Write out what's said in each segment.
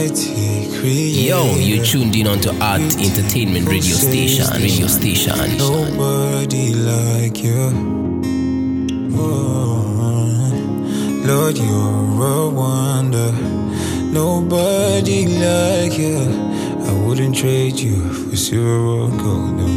Almighty creator. Yo, you tuned in onto Art Entertainment Radio Station. Nobody like you. Oh, Lord, you're a wonder. Nobody like you. I wouldn't trade you for silver or gold. No.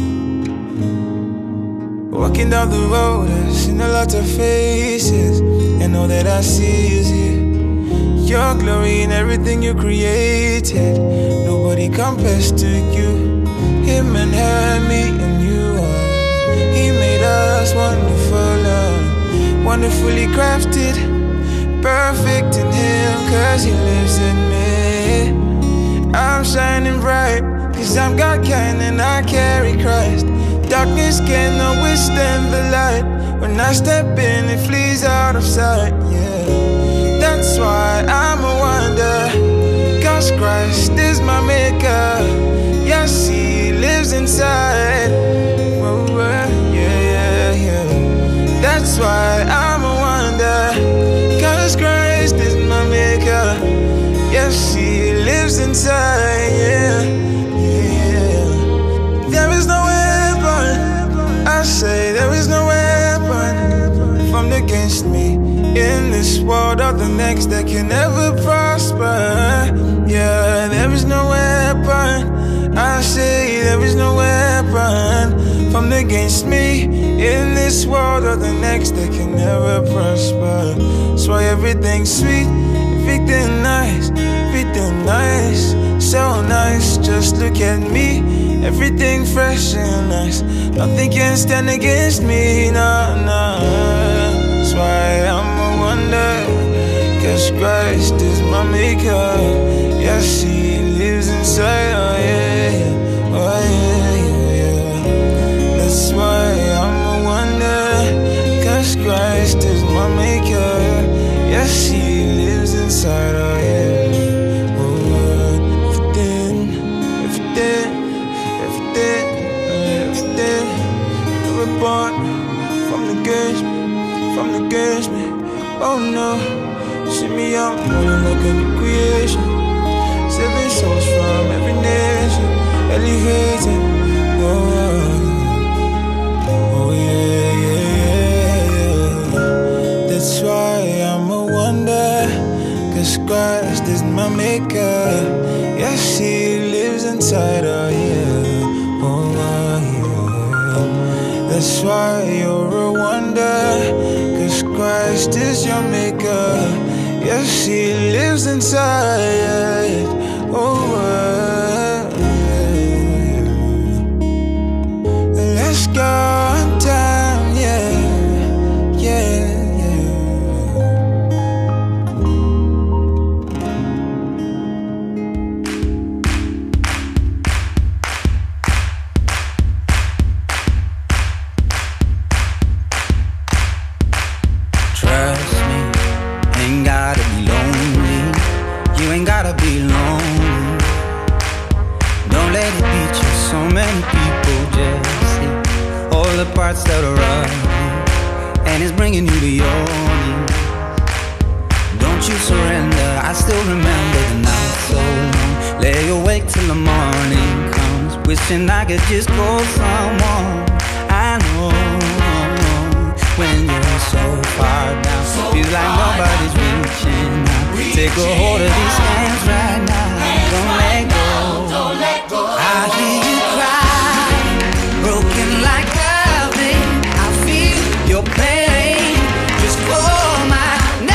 Walking down the road, I've seen a lot of faces, and all that I see is you. Your glory in everything you created. Nobody compares to you. Him and her, me and you are. He made us wonderful, wonderfully crafted, perfect in Him, 'cause He lives in me. I'm shining bright, 'cause I'm God kind and I carry Christ. Darkness cannot withstand the light. When I step in, it flees out of sight, yeah. That's why I'm a wonder, 'cause Christ is my maker. Yes, He lives inside. Oh, yeah. That's why I'm a wonder, 'cause Christ is my maker. Yes, He lives inside, yeah. There is no weapon, I say there is no weapon formed against me in this world or the next that can ever prosper. Yeah, there is no weapon, I say there is no weapon formed against me in this world or the next that can never prosper. That's why everything's sweet, everything nice, so nice. Just look at me, everything fresh and nice. Nothing can stand against me, nah. That's why I'm a wonder, 'cause Christ is my maker. Yes, He lives inside, oh yeah. That's why I'm a wonder, 'cause Christ is my maker. Yes, He lives inside, oh yeah. Everything, we're born from the gates, me. Oh no, see me out, rolling like a new creation. 7 souls from every nation, elevated. Oh yeah. That's why I'm a wonder, 'cause Christ is my maker. Yes, He lives inside, oh yeah. Oh yeah. That's why you're a wonder, 'cause Christ is your maker. Yes, He lives inside. Oh yeah. Let's go on time, yeah. The parts that are running, and it's bringing you to your knees. Don't you surrender, I still remember the night so long. Lay awake till the morning comes, wishing I could just call someone I know. When you're so far down, feels like nobody's reaching out. Take a hold of these hands right now, don't let go. I hear you cry, broken like your pain, just call my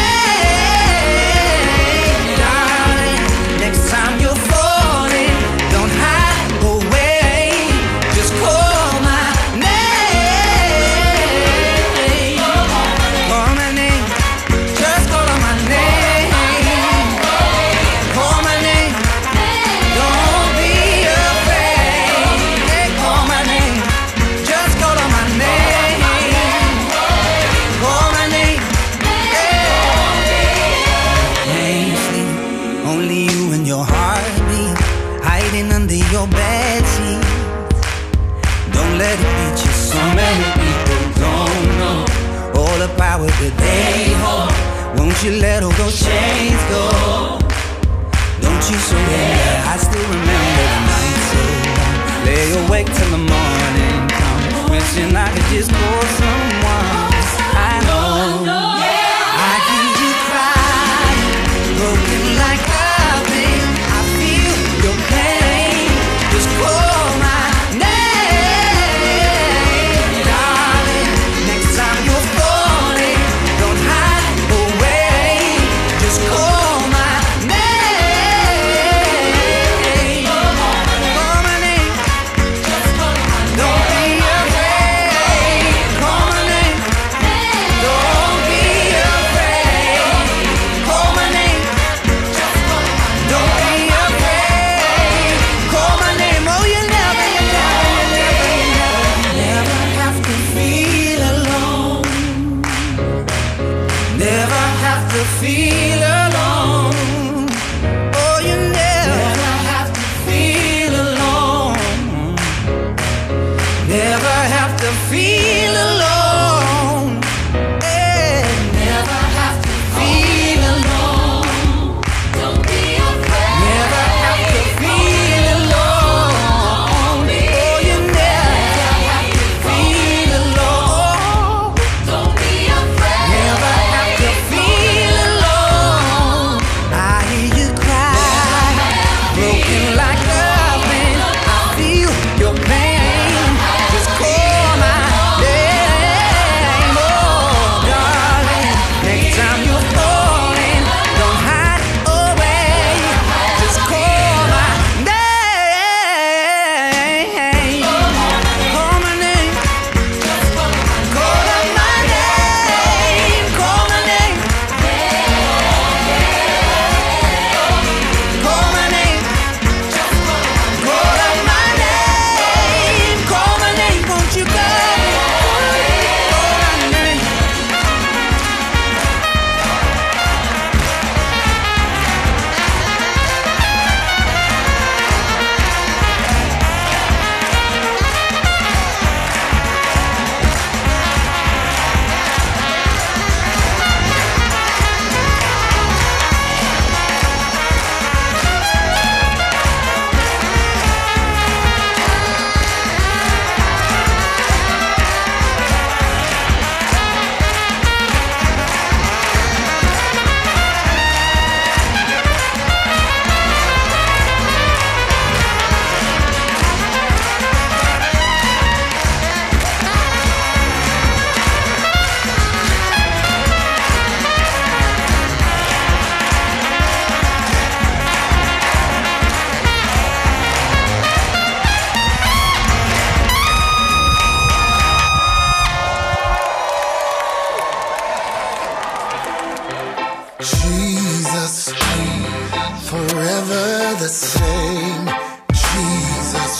name, darling. Next time you're falling, don't hide away. Just call my name. Call my name. Just call my name. Call my name. Don't be afraid. Hey, call my name. Just call my name. Under your bed sheets, don't let it beat you. So many people don't know all the power that they hold. Won't you let all those chains go? Don't Don't you surrender, I still remember the night so long. Lay awake till the morning comes, wishing I could just call someone I know. I hear you cry, broken like nothing. I feel your pain, just call my name, darling. Next time you're falling, don't hide away, just call my name. Call my name, don't be afraid. Call my name, don't be afraid. Call my name, don't be afraid. Call my name, oh you never have to feel alone. Never have to feel alone. Oh, you never have to feel alone. Never have to feel alone. Yeah. Never have to feel alone. Don't be afraid. Never have to feel alone. Oh, you never have to feel alone. Don't be afraid. Never have to feel alone. I hear you cry, broken like nothing. I feel your pain. Just call my name, oh darling. Next time you're falling, don't hide away. Just call my name. Call my name. Call up my name. Call my name. Call my name. Call up my name. Call my name. Won't you go? Call my name. Jesus, forever the same. Jesus,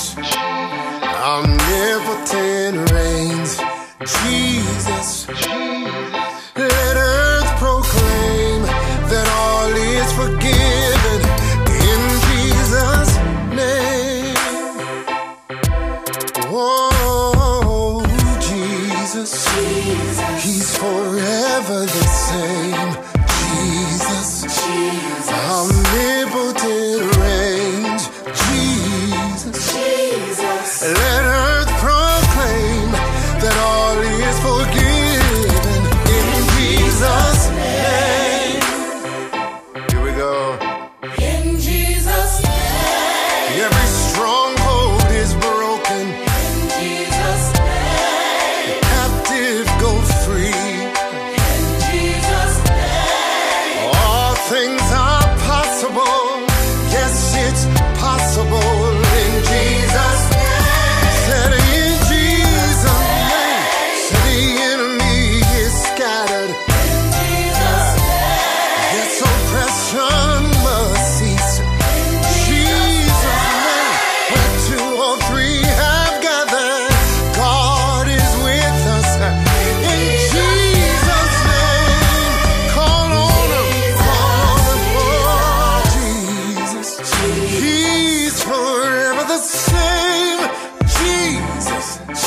omnipotent reigns. Jesus, let earth proclaim that all is forgiven in Jesus' name. Oh, Jesus, He's forever the same. Jesus, omnipotent reigns. Jesus, let earth proclaim that all is forgiven in Jesus' name. Here we go. In Jesus' name. Every stronghold is broken. In Jesus' name. The captive go free. In Jesus' name. All things are possible. Yes, it's possible in Jesus' name. Said in Jesus' name. Said the enemy is scattered. In Jesus' name. Yes, oppression must cease. In Jesus' name. Where two or three have gathered, God is with us. In Jesus' name. Call on Him. Call on Him. Oh, Jesus. He's forever the same. Jesus.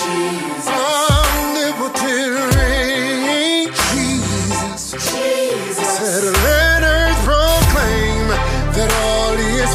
Omnipotent reign. Jesus. Said let earth proclaim that all is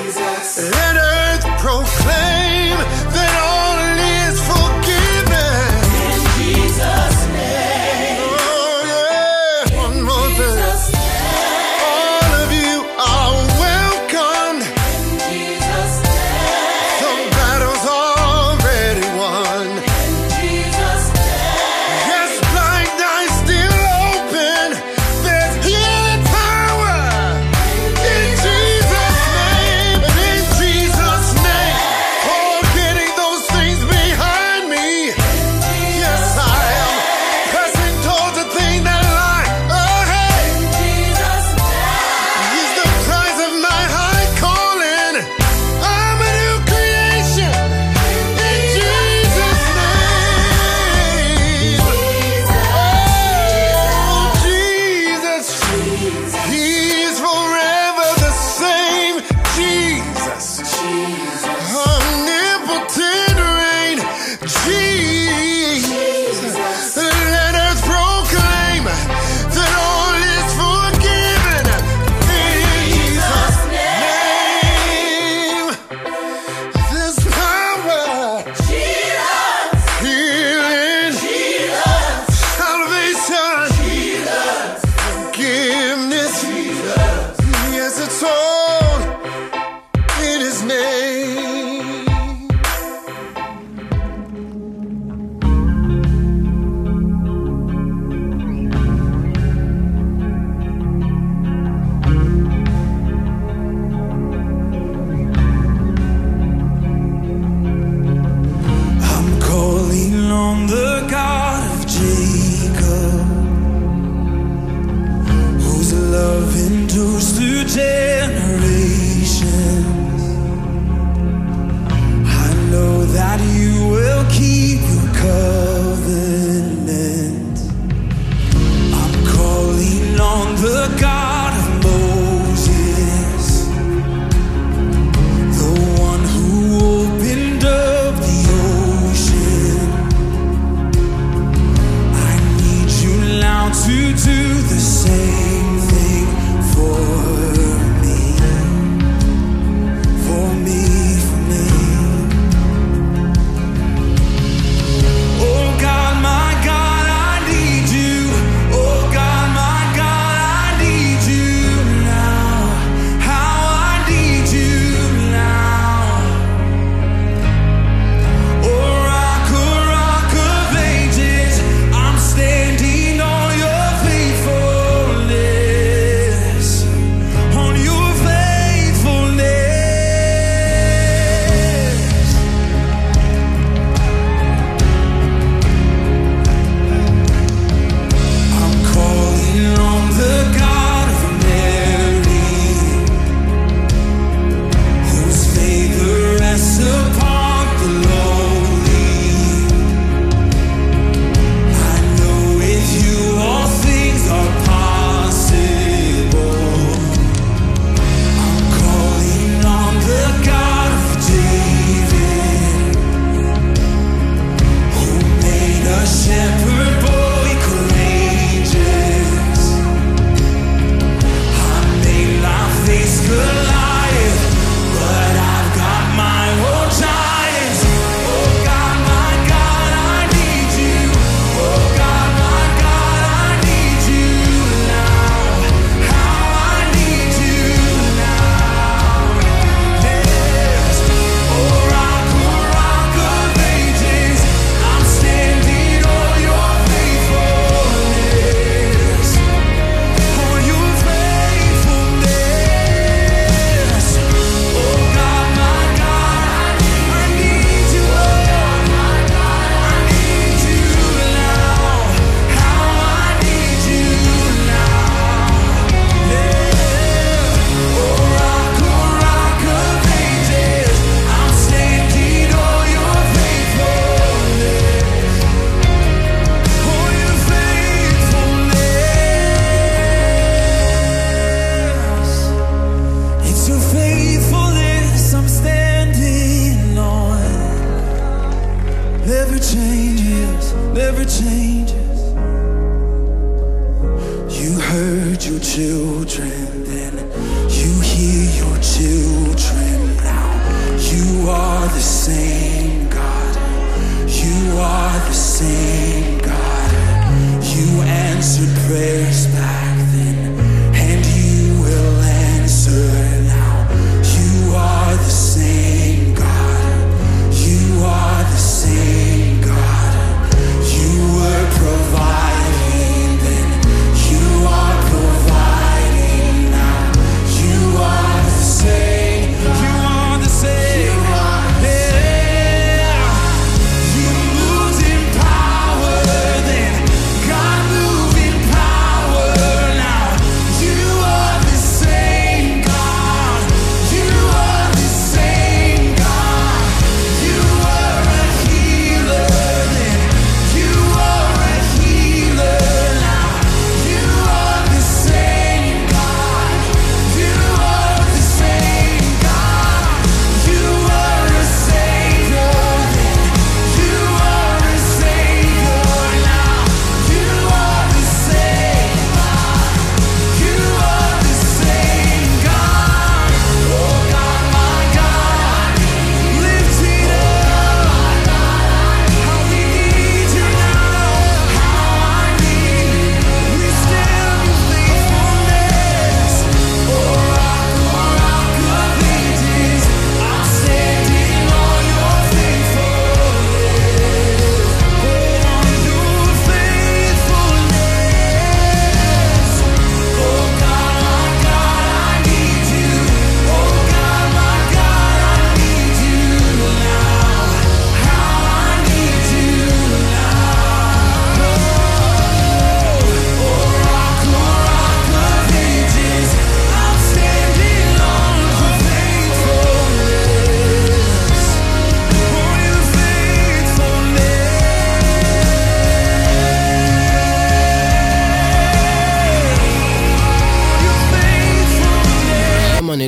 Let earth proclaim that all is forgiven. In Jesus' name. Oh yeah. One more thing. All of you are welcome. In Jesus' name. The battle's already won. In Jesus' name. Yes, blind eyes still open. There's healing power. In Jesus' name. And in Jesus' name. Forgetting those things behind me. Yes, I am pressing towards the thing that lie ahead. He's the prize of my high calling. I'm a new creation. In Jesus' name. Oh, Jesus. He is forever the same. Jesus. Omnipotent reign. Jesus. Let us proclaim that all is forgiven. In Jesus' name. There's power. Healing. Salvation. Forgiveness. Yes, it's all in His name. I'm calling on the God of Jacob, whose love endures through generations. I know that you will keep your covenant. I'm calling on the God of Moses, the one who opened up the ocean. I need you now to do the same thing for me, for me, for me. Oh God, my God, I need you. Oh God, my God, I need you now. How I need you now. Oh rock of ages, I'm standing on your faithfulness, on your faithfulness. I'm calling on the God of Mary, whose favor rests upon the lowly. I know with you all things are possible. I'm calling on the God of David, who made a shepherd boy courageous. I may not face Goliath, but I've got my own giants. Oh God, my God, I need you. Oh God, my God, I need you now. How I need you now. Yes. Oh rock of ages, I'm standing on your faithfulness, on your faithfulness. Oh God, my God, I need you. Oh God, my God, I need you now. How I need you now. Yeah. Oh rock of ages, I'm standing on your faithfulness, on your faithfulness. It's your faithfulness I'm standing on. Never changes, never changes. You heard your children, then you hear your children.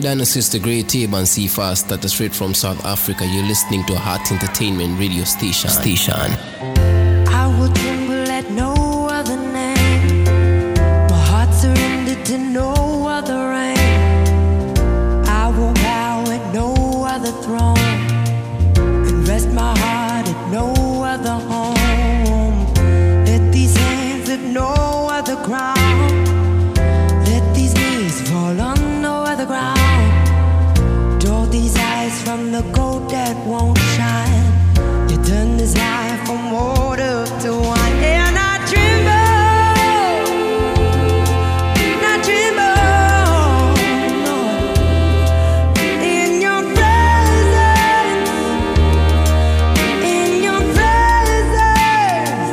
and sister Great Tabe and C Fast, that is straight from South Africa. You're listening to Heart Entertainment Radio Station. I will tremble at no other name. My heart surrendered to no other reign. I will bow at no other throne and rest my heart at no other home. Let these hands at no other ground. Let these knees fall on no other ground. Draw these eyes from the gold that won't shine. You turn this life from water to wine. And I tremble, Lord, in your presence, in your presence.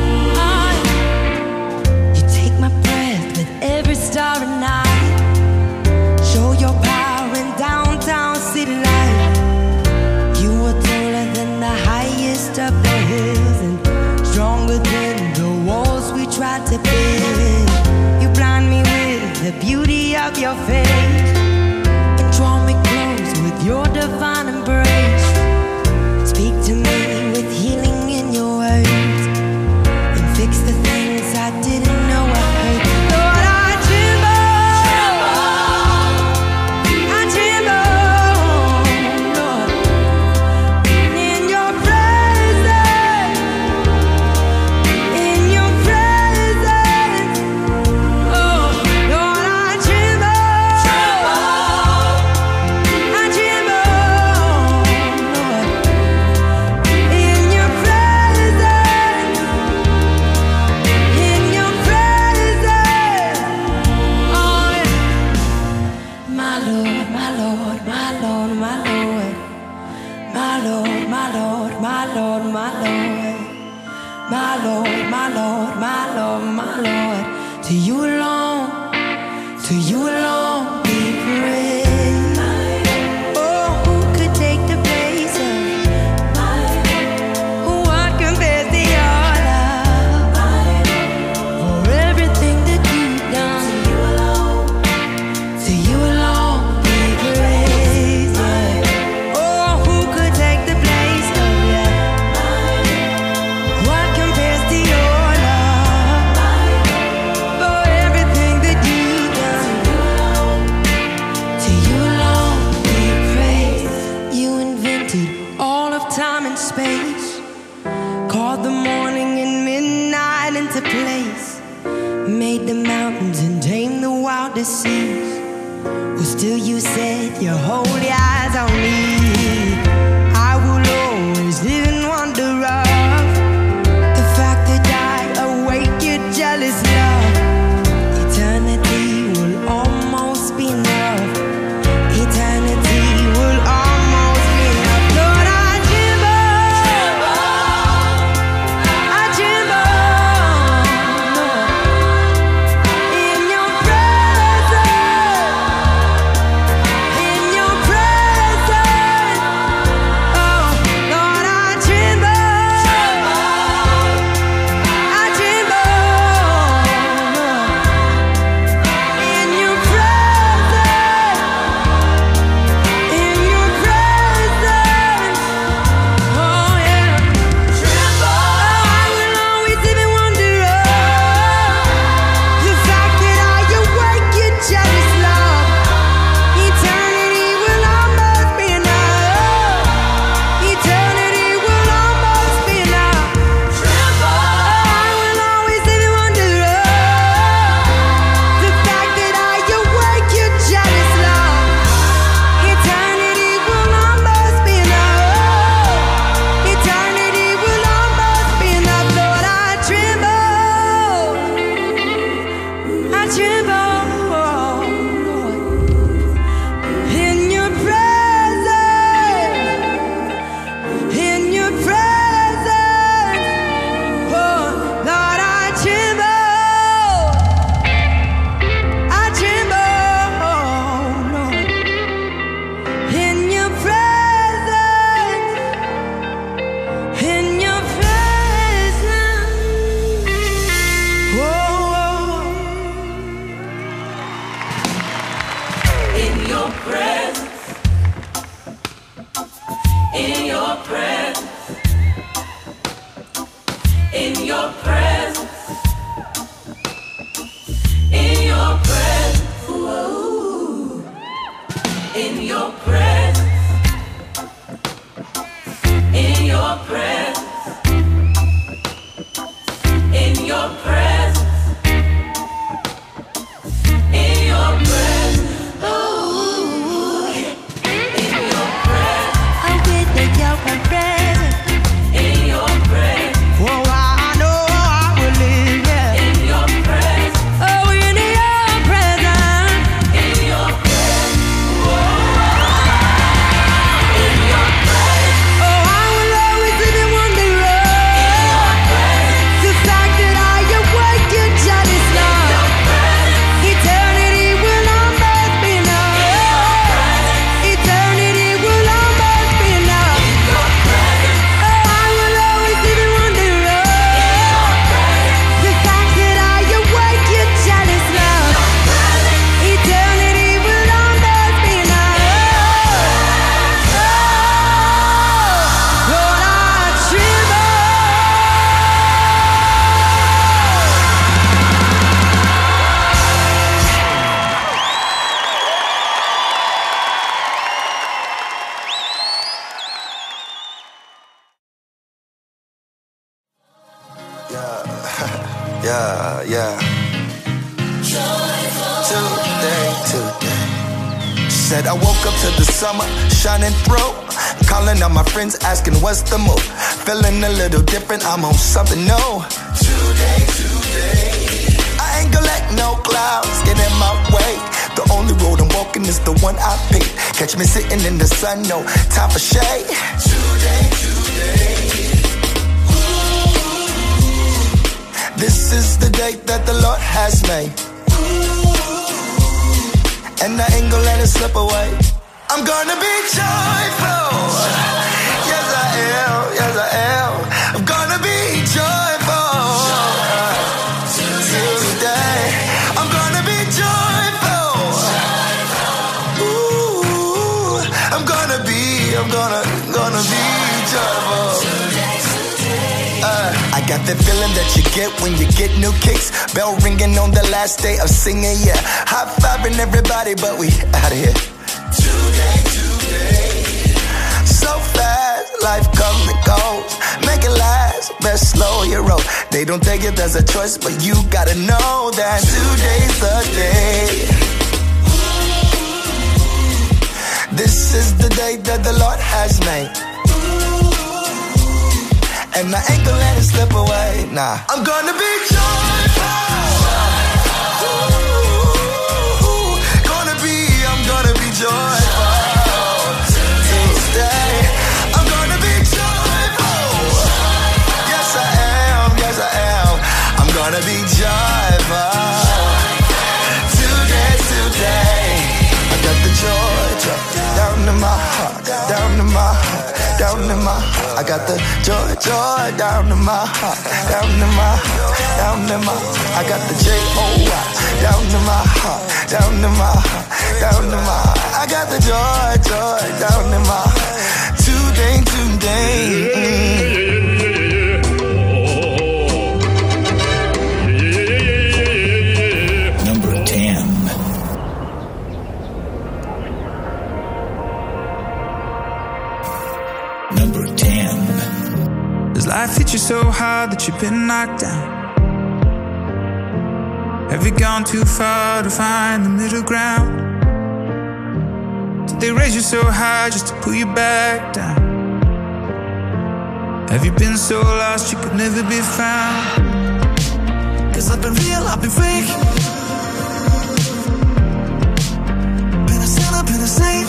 You take my breath with every star and night. Show your power in downtown city life. You are taller than the highest of the hills and stronger than the walls we tried to build. You blind me with the beauty of your face and draw me close with your divine embrace. Speak to me with healing in your words and fix the things I didn't know I hurt. Lord, I tremble, Lord, in your presence, in your presence. Oh, Lord, I tremble, Lord, in your presence, in your presence. Oh, my Lord, my Lord, my Lord, my Lord, my Lord, my Lord, my Lord, my Lord, my Lord, my Lord, my Lord, my Lord. To you alone be praised. Oh, who could take the place of what compares to your love? For everything that you've done, to you alone be praised. Oh, who could take the place of you? What compares to your love? For everything that you've done, to you alone be praised. You invented all of time and space, called the morning and midnight into place, made the mountains and tamed the wildest seas. Well, still you set your holy eyes on me. I will always live in wonder of the fact that I await your jealous love. Eternity will almost be enough. Eternity will almost be enough. Lord, I tremble, Lord, in your presence, in your presence. In your presence. In your presence. In your presence. Ooh. In your presence. In your presence. In your presence. In your presence. Ooh. In your presence. I will take your presence. In your presence. Oh, I know I will live, yeah. In your presence. Oh, in your presence. In your presence. In your presence. Oh, I will always live in wonder. In your presence. The fact that I awake your jealous love. Eternity will almost be enough. Eternity will almost be enough. Oh, I will always live in wonder. The fact that I awake your jealous love. Eternity will almost be enough. Oh, Lord, I tremble. Yeah. Today. Said I woke up to the summer shining through. Calling on my friends, asking what's the move. Feeling a little different, I'm on something new. Today. I ain't gonna let no clouds get in my way. The only road I'm walking is the one I picked. Catch me sitting in the sun, no time for shade. Today. This is the day that the Lord has made, and I ain't gonna let it slip away. I'm gonna be joyful. Yes, I am. I'm gonna be joyful. Today, I'm gonna be joyful. Ooh, I'm gonna be joyful. I got that feeling that you get when you get new kicks. Bell ringing on the last day of singing, yeah. High-fiving everybody, but we out of here. Today. So fast, life comes and goes. Make it last, best slow your roll. They don't think it as a choice, but you gotta know that today's the day. This is the day that the Lord has made, and I ain't gonna let it slip away, nah. I'm gonna be joyful. Ooh, I'm gonna be joyful. Tuesday, I'm gonna be joyful. Yes, I am. I'm gonna be joyful. Today. I got the joy down in my heart, down in my heart. I got the joy down in my heart, down in my heart. I got the J-O-Y down in my heart, down in my heart. I got the joy down in my heart. Today. Number 10. Number 10. Does life hit you so hard that you've been knocked down? Have you gone too far to find the middle ground? Did they raise you so high just to pull you back down? Have you been so lost you could never be found? 'Cause I've been real, I've been fake. Been a sinner, been a saint.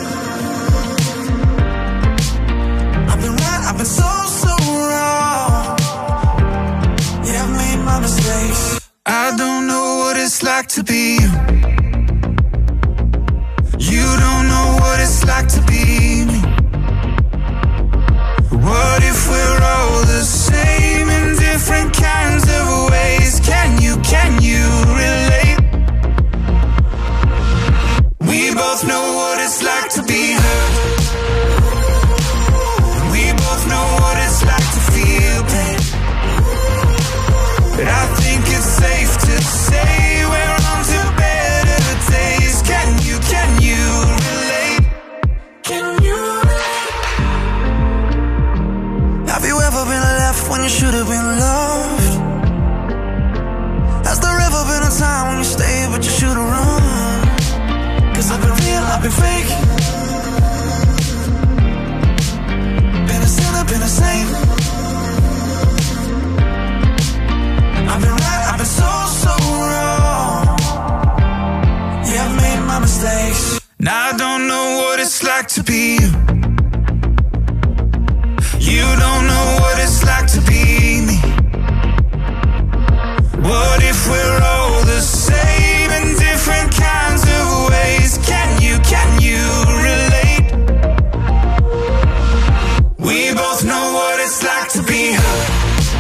I've been right, I've been so wrong. Yeah, I've made my mistakes. I don't know what it's like to be you. You don't know what it's like to be me. What if we're all the same in different kinds of ways? Can you relate? We both know what it's like you should have been loved. Has there ever been a time when you stayed but you should have run? Cause I've been real, I've been fake. Been a sinner, been a saint. I've been right, I've been so wrong. Yeah, I've made my mistakes. Now I don't know what it's like to be you. You don't know what it's like to be me. What if we're all the same in different kinds of ways? Can you relate? We both know what it's like to be hurt.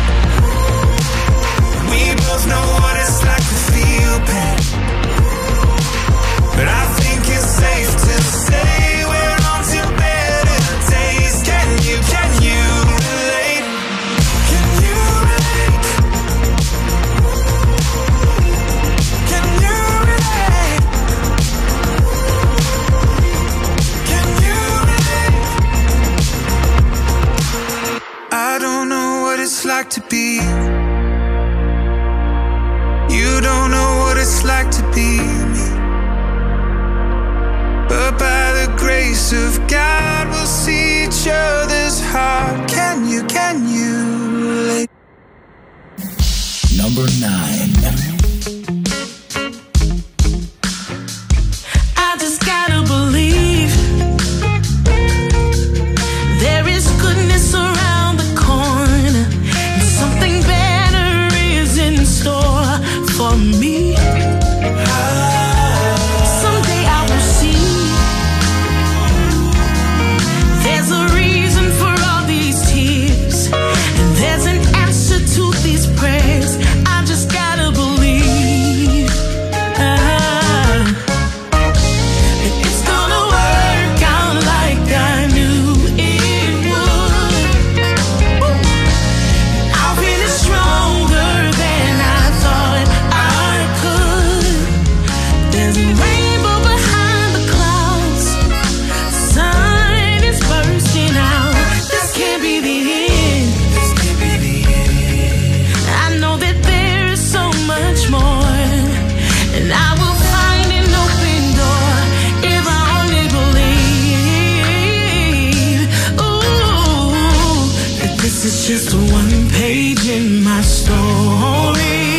We both know what it's like to feel pain. But I think it's safe to say we're on to better days. Can you relate? Can you relate? Can you relate? Can you relate? I don't know what it's like to be you. You don't know what it's like to be me. But by the grace of God, we'll see each other's heart. Can you relate? Number 9. I just gotta believe there is goodness around the corner, and something better is in store for me. Someday I will see there's a reason for all these tears, and there's an answer to these prayers. I just gotta believe that it's gonna work out like I knew it would. I'll finish stronger than I thought I could. There's a rainbow behind the clouds. The sun is bursting out. This can't be the end. I know that there is so much more, and I will find an open door if I only believe. Ooh, that this is just one page in my story,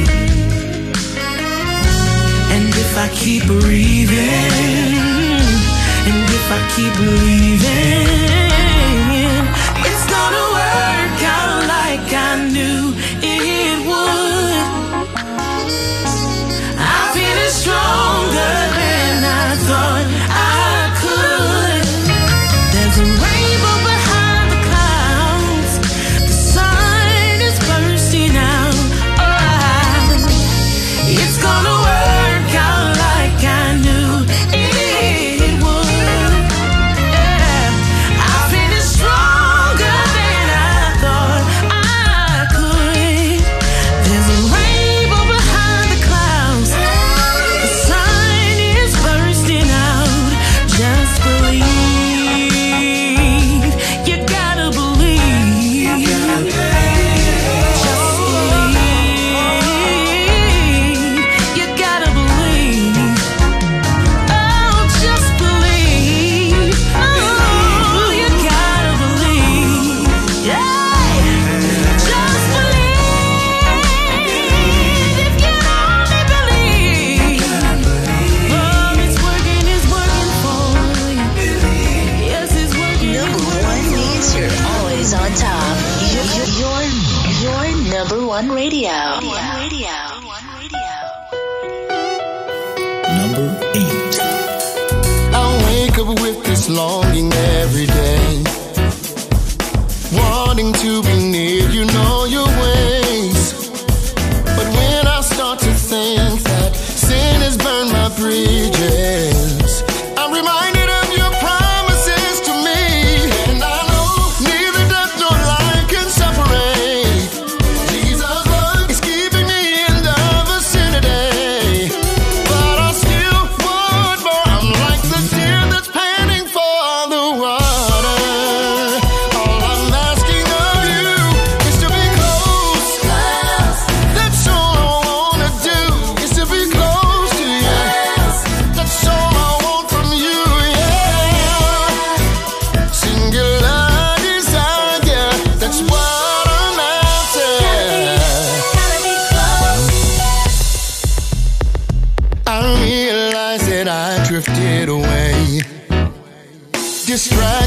and if I keep breathing, and if I keep believing, it's gonna work out like I knew it would. I feel stronger than I thought I could. There's a rainbow behind the clouds. The sun is bursting out. Oh, it's gonna work out like I knew it would. Yeah. I feel stronger than I thought I could. There's a rainbow behind the clouds. The sun is bursting out. Just believe. You gotta believe. Just believe. You gotta believe. Oh, just believe. Oh, you gotta believe. Yeah. Just believe. If you only believe. Oh, it's working for you. Yes, it's working. Number 1 means you're always on top. Your number 1 radio. Number 8. I wake up with this longing every day, wanting to be near you, know your ways. But when I start to think that sin has burned my bridges, I'm reminded of your promises to me. And I know neither death nor life can separate. Jesus' love is keeping me in the vicinity. But I still want more. I'm like the deer that's panting for the water.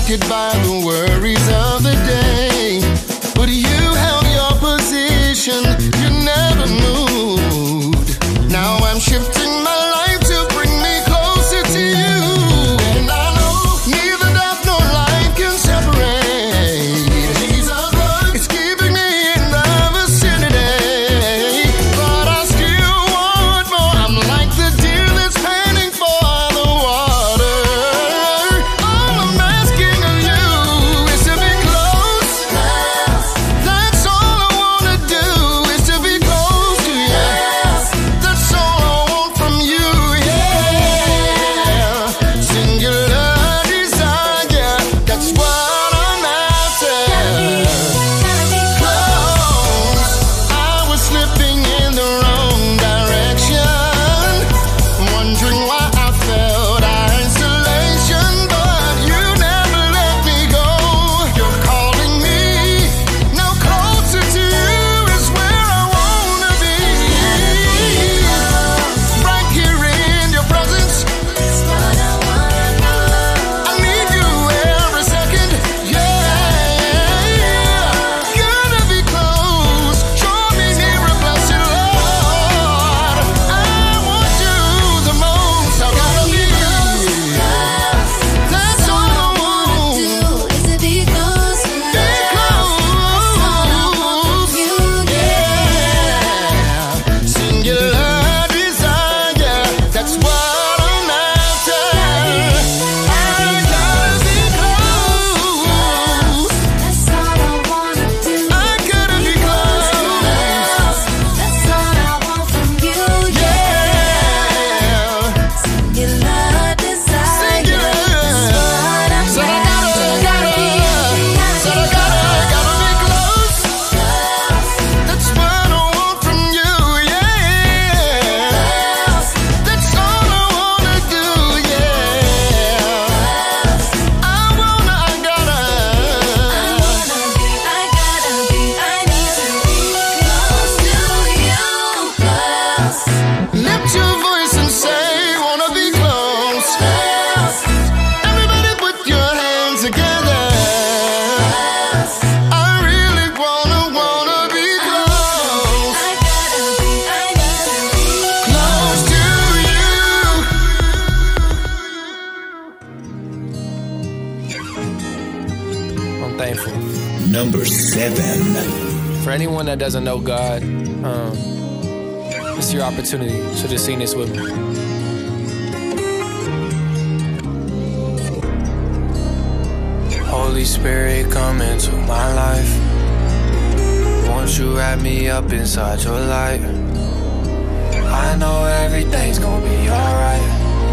distracted by the worries of the day. But you held your position, you never moved. Now I'm shifting my life to bring me closer to you. And I know neither death nor life can separate. Jesus, it's keeping me in the vicinity. But I still want more. I'm like the deer that's panting for the water. All I'm asking of you is to be close. That's all I wanna do, is to be close to you. That's all I want from you, yeah. Singular desire, that's what I'm after. Close. I was slipping in the wrong direction, wondering why I felt isolation, but you never let me go. You're calling me, now closer to you is where I wanna be. Right here in your presence, I need you every second, yeah. Gotta be close, draw me nearer, blessed Lord. I want you the most, I gotta be. That's all I want. Be close. Yeah. Singular desire, that's what I'm after. I gotta be close. I gotta be close. Yeah. Gotta be close. That's what I want from you, yeah. That's all I wanna do, yeah. I gotta. Lift your voice and say, wanna be close. Everybody put your hands together. I really wanna be close. Close to you. I'm thankful. Number 7. For anyone that doesn't know God, it's your opportunity. So just sing this with me. Holy Spirit, come into my life. Won't you wrap me up inside your light? I know everything's gonna be alright.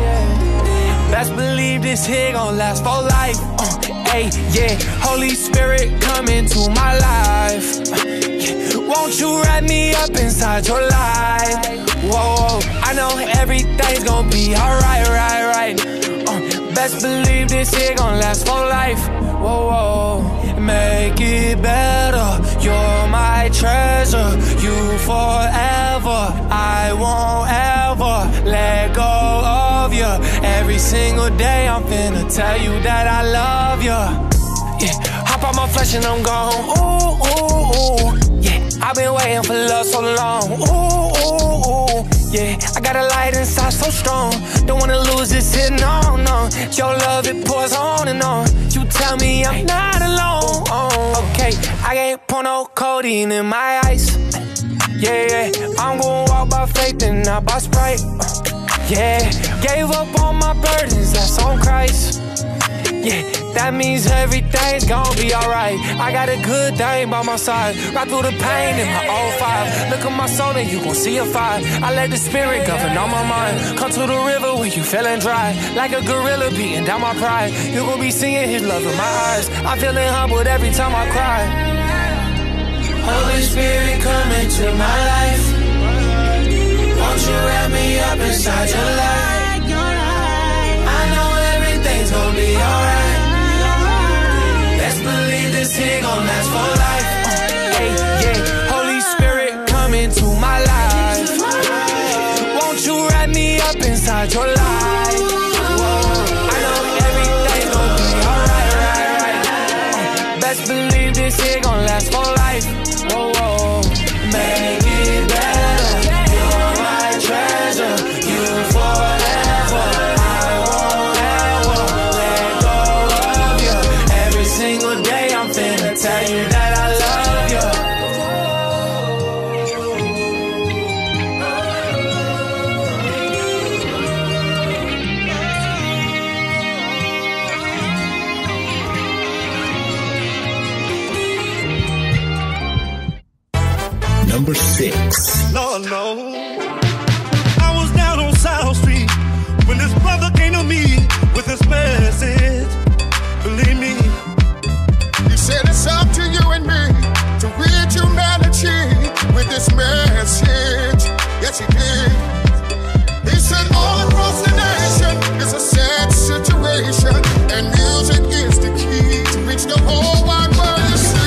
Best believe this here gon' last for life. Hey, yeah. Holy Spirit, come into my life. Won't you wrap me up inside your light? Whoa, I know everything's gonna be alright, right. Best believe this here gon' last for life. Whoa, make it better. You're my treasure, you forever. I won't ever let go of you. Every single day I'm finna tell you that I love you. Yeah, hop out my flesh and I'm gone. Ooh, ooh, ooh. Yeah, I've been waiting for love so long. Ooh, ooh, ooh. Yeah, I got a light inside so strong. Don't wanna lose this here, no. Your love, it pours on and on. You tell me I'm not alone. Okay, I ain't pour no codeine in my eyes. Yeah, I'm gon' walk by faith and not by Sprite. Yeah, gave up all my burdens, that's on Christ. Yeah, that means everything's gon' be alright. I got a good thing by my side. Right through the pain in my 05. Look at my soul and you gon' see a fire. I let the spirit govern on my mind. Come to the river when you feeling dry. Like a gorilla beating down my pride. You gon' be seeing his love in my eyes. I'm feeling humbled every time I cry. Holy Spirit, come into my life. Won't you wrap me up inside your light? I know everything's gonna be alright. Best believe this here gon' last for life. Hey, yeah, Holy Spirit, come into my life. Won't you wrap me up inside your life? Whoa, I know everything's gonna be alright, right? Number 6. Lord knows I was down on South Street when this brother came to me with this message. Believe me, he said it's up to you and me to rid humanity with this message. Yes, he did. He said all across the nation is a sad situation, and music is the key to reach the whole wide world. You see.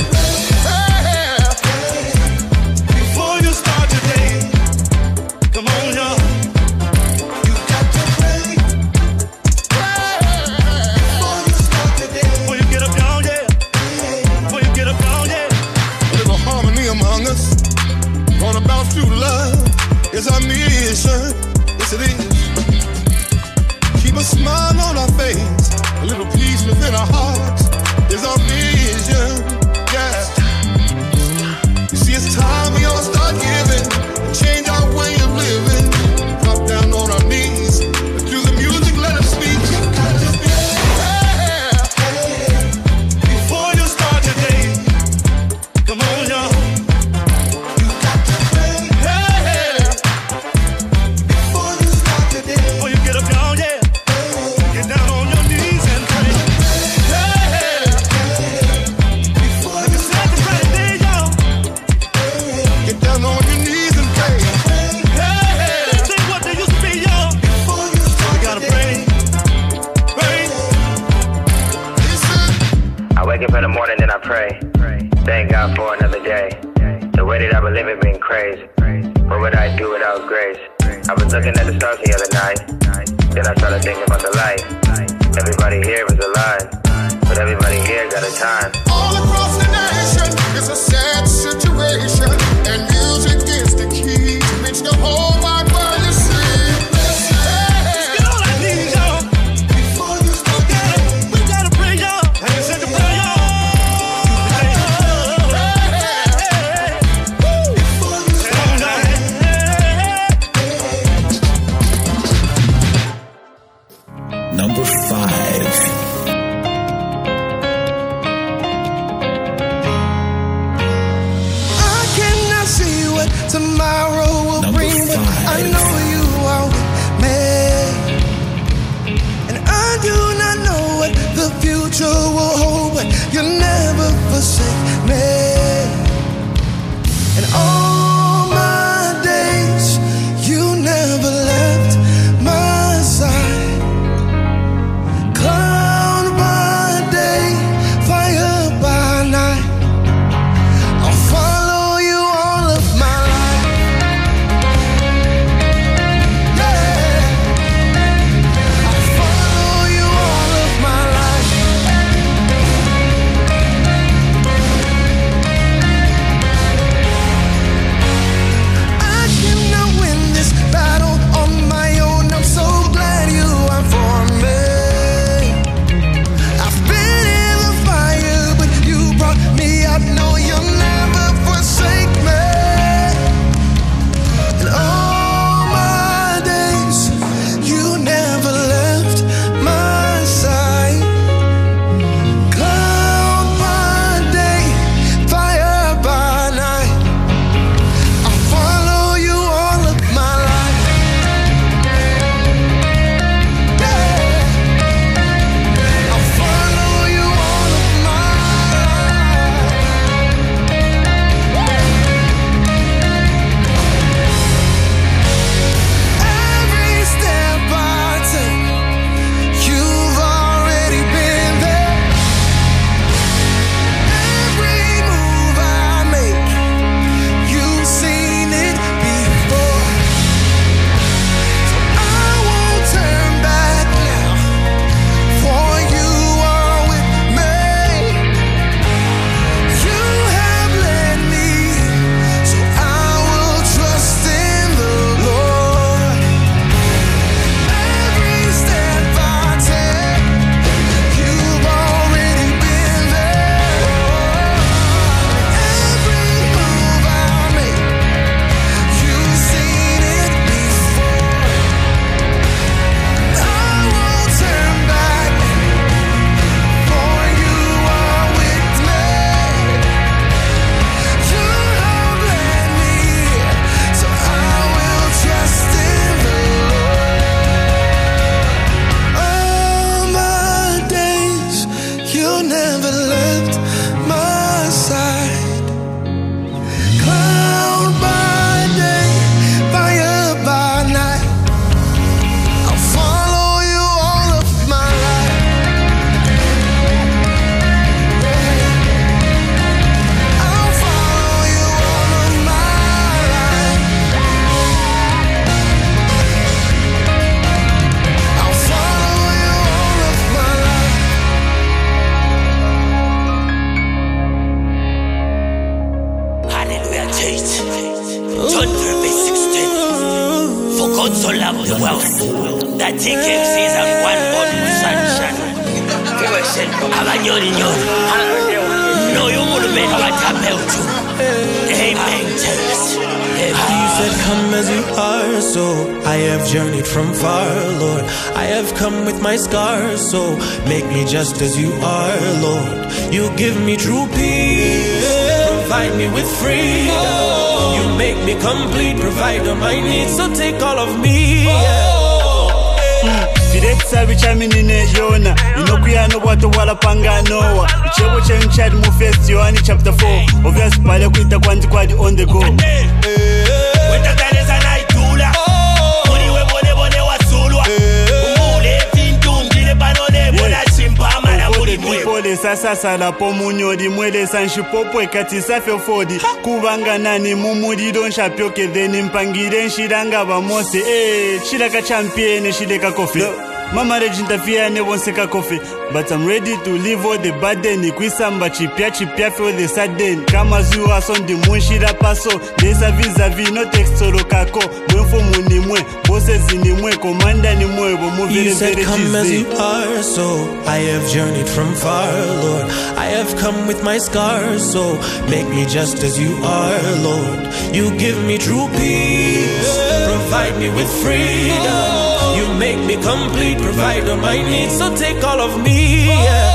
Before you start today, come on, y'all. You got to pray. Before you start today. Before you get up, y'all, yeah. Before you get up, y'all, yeah. A little harmony among us. Brought about through love is our mission. Yes, it is. Keep a smile on our face. A little peace within our hearts is our vision. Yeah. You see, it's time we all start giving, change our way of living. Drop down on our knees, and through the music let us speak. Before you start today, come on, y'all. You got to pray. Before you start today, before you get up, y'all, yeah. Get down on your knees and pray. Before you start to pray, there, y'all. Get down on your knees and pray. This ain't what they used to be, y'all. Before you start, you gotta pray. Pray. Listen. I wake up in the morning and I pray. Thank God for another day. The way that I've been living been crazy. What would I do without grace? I was looking at the stars the other night. Then I started thinking about the light. Everybody here is alive, but everybody here got a time. All across the nation is a sad situation, and music is the key to reach the whole wide world. You see. Get on our knees, y'all. Before you start, we gotta pray, y'all. And you said to pray, y'all. Number 5. I cannot see what tomorrow will Number bring, but 5. I know you are with me. And I do not know what the future will hold, but you'll never forsake me. And all my days, you never left my side. Cloud by day, fire by night. I'll follow you all of my life. Yeah, I'll follow you all of my life. that ticket season one on sunshine. Abanyoni nyoni. No, you would have been what I built you. Amen. You said come as you are, so I have journeyed from far, Lord. I have come with my scars, so make me just as you are, Lord. You give me true peace, provide me with freedom. You make me complete, provide all my needs, so take all of me. Viretsa vichaminine yona inokuyano watu wala panga noa Chebo chenchad mu first Yohani chapter 4 Obvious pale kuita kwanti kwadi on the go Weta taleza na itula Muriwe bone bone wasulwa Umule fintu ngile panone Bona simpa mana muri mwe Pole sasa sala po munyodi Mwele sanshi popwe kati safe fodi Kubanga nani mumudi don shapyoke Theni mpangire nshiranga bamose Shiraka champion shideka kofi Mama rejintafia nebonseka kofi But I'm ready to leave all the burden Ikwisamba chipia feel the sudden Kama zuwa sondi munshira paso Desa vis-a-vis no textoro kako Mwenfo muni mwe, bosses ni mwe Komanda ni mwe, bomu vere You said vere come as you cheesy are, so I have journeyed from far, Lord. I have come with my scars, so make me just as you are, Lord. You give me true peace, provide me with freedom. You make me complete, provide all my needs, so take all of me.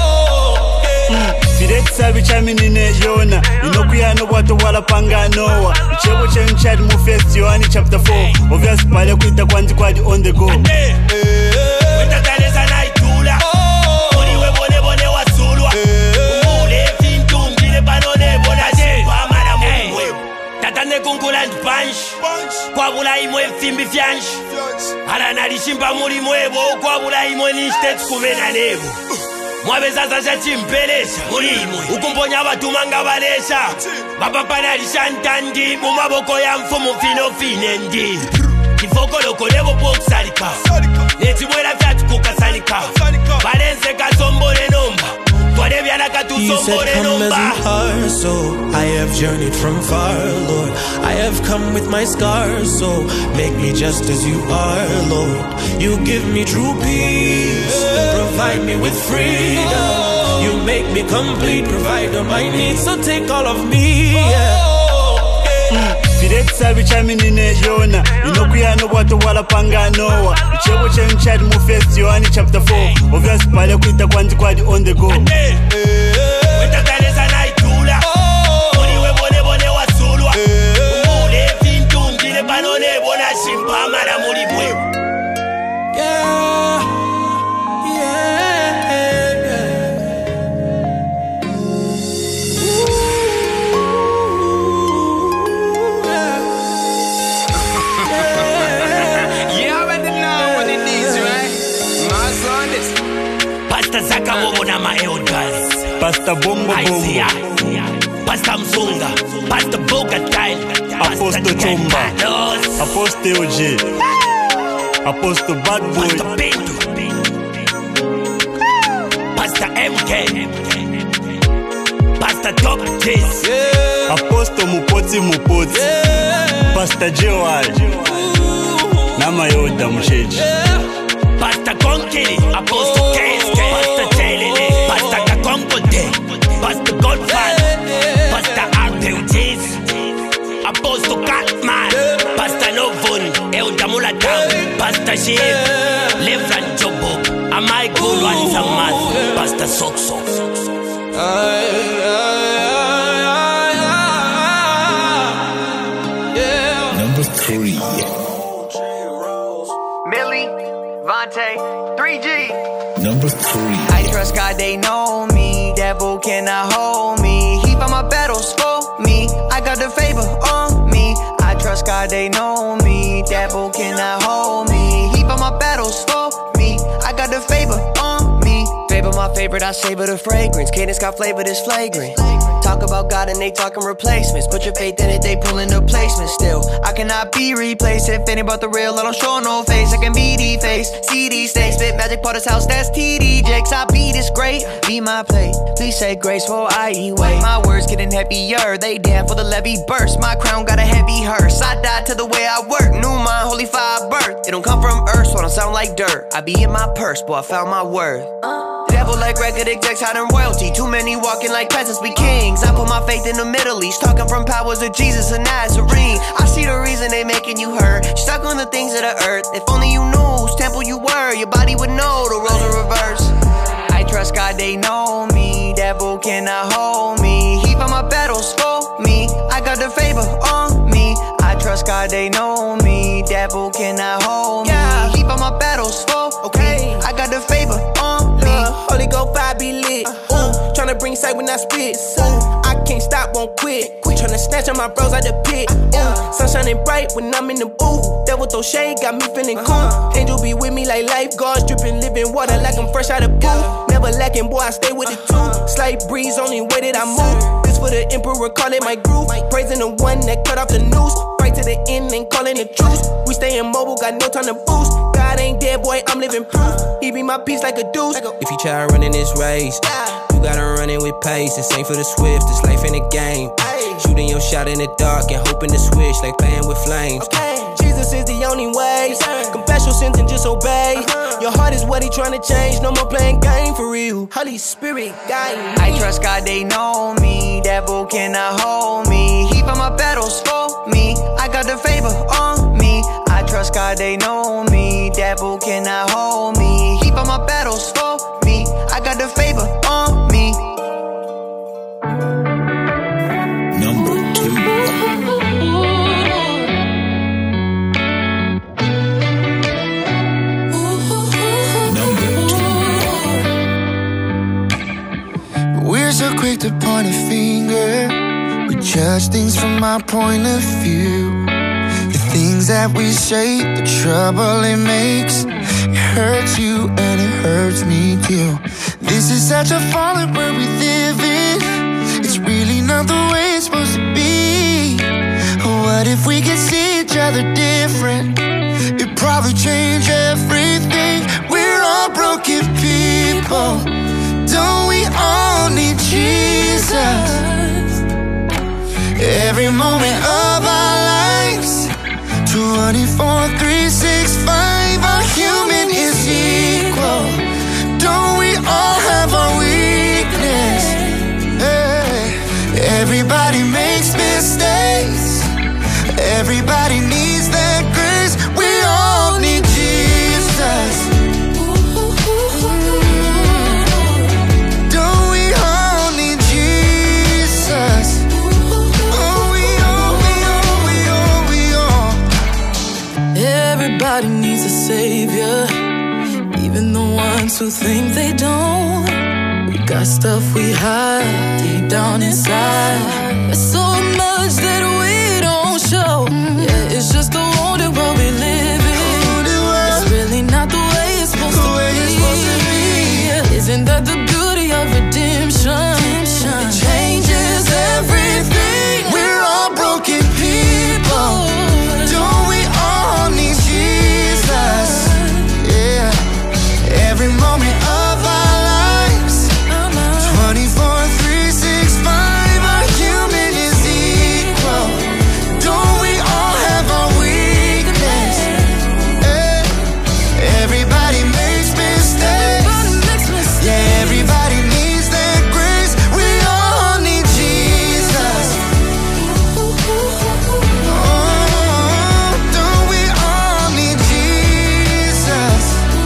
Viretsa vichaminine yona inokuyano watu wala panga noa Chebo chenchad mu first Yohani chapter 4 Obvious pale kuita kwanti kwadi on the go Weta taleza na itula Muriwe bone bone wasulwa Umule fintu ngile panone Bona simpa mana muri mwe Tatane kunkula ndupanshi Kwabula imwe fimbi fyanshi Alana lishimba muri mwebo Kwabula imwe nishteti kumena nebo Mwabe sasa chachimpelesha muri imwe Ukumponya batumanga balesha Bapapana lishantandi Mumaboko ya mfumu fino fine ndi Kifoko loko lebo pokusalika Neti mwela fyatu kukasalika Balense kasombole nomba You said come as you are, so I have journeyed from far, Lord. I have come with my scars, so make me just as you are, Lord. You give me true peace, provide me with freedom. You make me complete, provide all my needs, so take all of me. Viretsa vichaminine yona inokuyano watu wala panga noa Chebo chenchad mu first Yohani chapter 4 Obvious pale kuita kwanti kwadi on the go Weta taleza na itula Muriwe bone bone wasulwa Umule fintu ngile panone Bona simpa mana muri mwe Pastor Zaka Bobo na my elders Pastor Bombo Bombo Pastor Mzunga Pastor Bogatine Apostle Chomba Apostle OJ Apostle Bad Boy Pastor Pinto Pastor MK Pastor Top Kiss Apostle Mupoti Pastor Joy Nama yoda msheji Pastor Konkiri Apostle KSK Pastor Chelele Pastor Kakonkote Pastor Godfather Pastor Arpeutis Apostle Katman Pastor Novun Eudamula Town Pastor Shiv Lefran Jobo Amai Gulwan Samas Pastor Sokso Number 3. Millie, Vontae, 3G. Number 3. I trust God, they know me. Devil cannot hold me. He fought my battles for me. I got the favor on me. I trust God, they know me. Devil cannot hold me. He fought my battles for me. I got the favor on me. Favor flavor my favorite, I savor the fragrance. Cadence got flavor that's flagrant. Talk about God and they talking replacements. Put your faith in it, they pulling the placement. Still, I cannot be replaced. If ain't about the real, I don't show no face. I can be D-face, CD stay, spit magic part of house, that's TD Jakes. I be this great, be my plate. Please say grace for I eat weight. My words getting heavier, they damn for the levee burst. My crown got a heavy hearse. I died to the way I work. New mind, holy fire birth. It don't come from earth, so I don't sound like dirt. I be in my purse, boy, I found my worth. Devil like record execs hiding royalty. Too many walking like peasants be kings. I put my faith in the Middle East, talking from powers of Jesus and Nazarene. I see the reason they making you hurt. Stuck on the things of the earth. If only you knew whose temple you were, your body would know the roles are reversed. I trust God, they know me. Devil cannot hold me. He fought my battles for me. I got the favor on me. I trust God, they know me. Devil cannot hold me. He fought my battles for me. I got the favor on me. Holy Ghost vibe be lit. Ooh, tryna bring sight when I spit. Ooh, I can't stop, won't quit. Tryna snatch on my bros out the pit. Ooh, sun shining bright when I'm in the booth. Devil throw shade, got me feeling cool. Angel be with me like lifeguards, dripping living water like I'm fresh out of pool. Never lacking, boy, I stay with it too. Slight breeze, only way that I move. This for the emperor, call it my groove. Praising the one that cut off the noose. Right to the end and calling the truth. We stay immobile, got no time to boost. God ain't dead, boy, I'm living proof. He be my peace like a deuce. If you try running this race, you gotta run it with pace. This ain't for the swift, this life in a game. Shooting your shot in the dark and hoping to switch like playing with flames. Jesus is the only way. Confess your sins and just obey. Your heart is what he trying to change. No more playing game for real. Holy Spirit, guide me. I trust God, they know me. Devil cannot hold me. He fought my battles for me. I got the favor on me. I trust God, they know me. Devil cannot hold me. He fought my battles for me. I got the favor on me. Number 2. We're so quick to point a finger. We judge things from our point of view. The things that we say, the trouble it makes. It hurts you and it hurts me too. This is such a fallen world we live in. It's really not the way it's supposed to be. What if we could see each other different? It'd probably change everything. We're all broken people. Don't we all need Jesus? Every moment of our lives, 24, 3, 6, 5, our human is equal. Don't we all have our weakness? Hey. Everybody makes mistakes. Everybody needs that grace. We all need Jesus. Everybody needs a savior, even the ones who think they don't. We got stuff we hide deep down inside. There's so much that we don't show. Yeah, it's just the wounded world we live in. It's really not the way it's supposed to be. Isn't that the beauty of redemption? It changes everything. We're all broken people. Don't we all need Jesus? Yeah. Every moment of our lives, 24, 3, 6, 5, our human is equal. Don't we all have our weakness? Yeah. Everybody makes mistakes. Yeah, everybody needs that grace. We all need Jesus. Oh, don't we all need Jesus?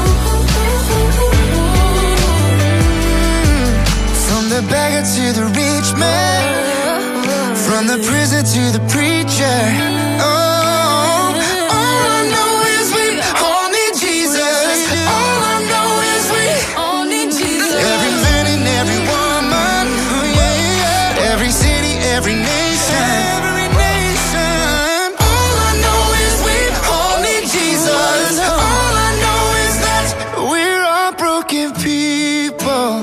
From the beggar to the rich man, from the prison to the preacher. Oh, all I know is we all need Jesus. All I know is we all need Jesus. Every man and every woman, oh yeah, yeah. Every city, every nation, every nation. All I know is we all need Jesus. All I know is that we're all broken people.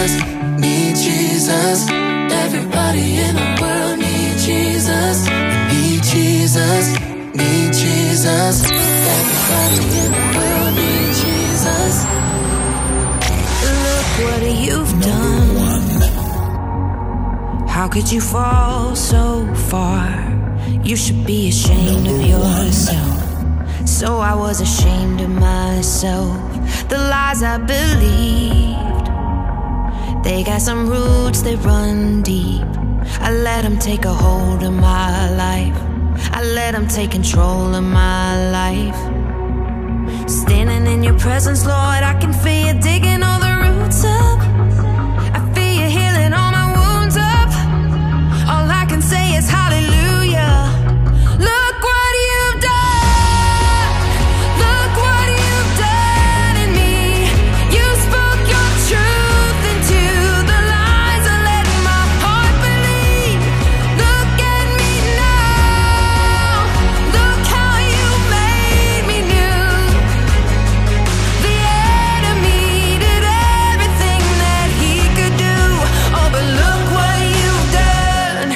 Jesus, need Jesus. Everybody in the world need Jesus. Need Jesus, need Jesus. Everybody in the world need Jesus. Look what you've done. How could you fall so far? You should be ashamed of yourself. So I was ashamed of myself. The lies I believed, they got some roots, they run deep. I let them take a hold of my life. I let them take control of my life. Standing in your presence, Lord, I can feel you digging all the roots up. I feel you healing all my wounds up. All I can say is hallelujah. Look what you've done. Look what you've done in me. You spoke your truth into the lies I let my heart believe. Look at me now. Look how you made me new. The enemy did everything that he could do. Oh, but look what you've done.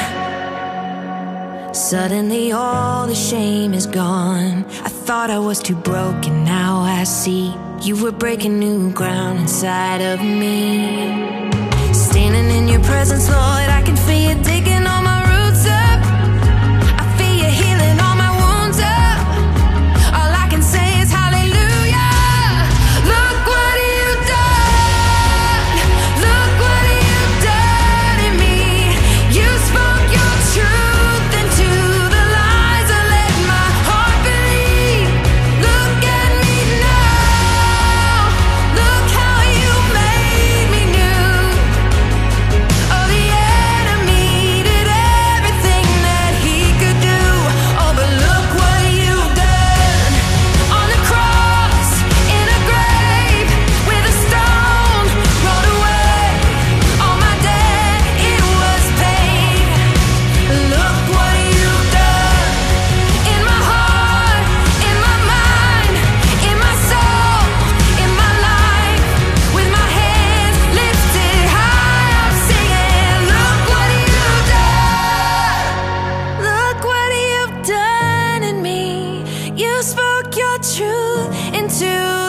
Suddenly all the shame is gone. I thought I was too broken, now I see you were breaking new ground inside of me. Standing in your presence, Lord, I can feel you digging all my roots up. I feel you healing all my wounds up. All I can say is hallelujah. Look what you've done. Look what you've done in me. You spoke your truth into the lies I let my heart believe. Look at me now. Look how you made me new. Oh, the enemy did everything that he could do. Oh, but look what you've done. On the cross, in a grave, with a stone rolled away. All my debt, it was paid. Look what you've done. In my heart, in my mind, in my soul, in my life. With my hands lifted high, I'm singing. Look what you've done. Look what you've done in me. You spoke your truth into